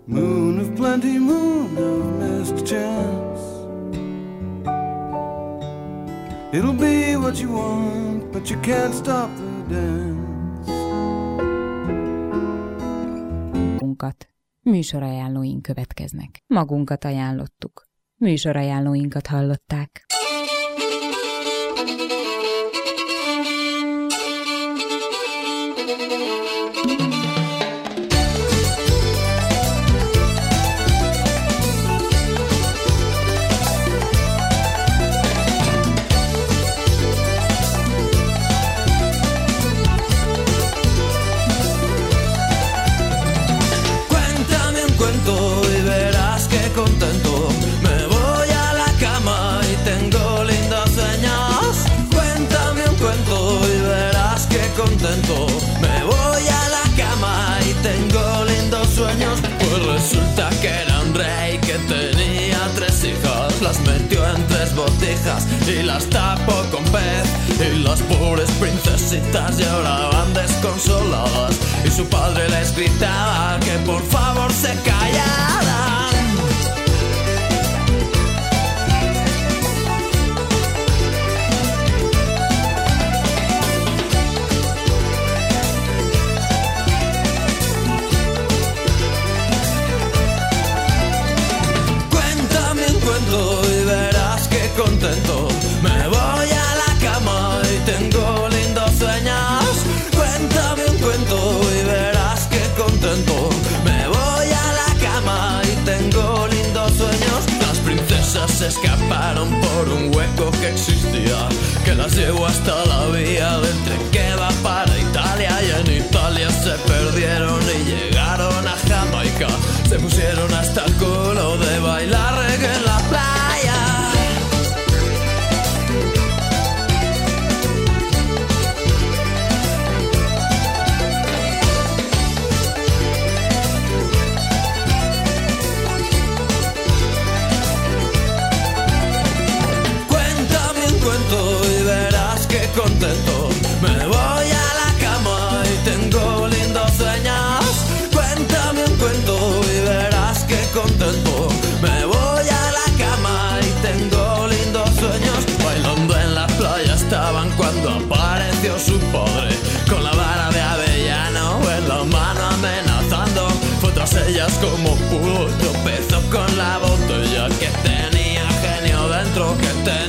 Moon of plenty, moon of missed chance. It'll be what you want, but you can't stop the dance. Műsorajánlóink következnek. Magunkat ajánlottuk. Műsorajánlóinkat hallották. Y verás que contento me voy a la cama y tengo lindos sueños. Cuéntame un cuento y verás que contento me voy a la cama y tengo lindos sueños. Pues resulta que era un rey que tenía 3 hijas, las metió en 3 botijas y las tapó con pez. Y las pobres princesitas lloraban desconsoladas y su padre les gritaba que por favor se callaran. Cuéntame un cuento y verás que contento me voy a la cama y tengo lindos sueños. Cuéntame un cuento y verás que contento me voy a la cama y tengo lindos sueños. Las princesas se escaparon por un hueco que existía, que las llevó hasta la vía del tren que va para Italia. Y en Italia se perdieron y llegaron a Jamaica. Se pusieron hasta el culo de bailar reggae en la playa. Y verás que contento me voy a la cama y tengo lindos sueños. Cuéntame un cuento y verás que contento me voy a la cama y tengo lindos sueños. Bailando en la playa estaban cuando apareció su padre con la vara de avellano en la mano amenazando. Fue tras ellas como pudo, tropezó con la botella que tenía genio dentro, que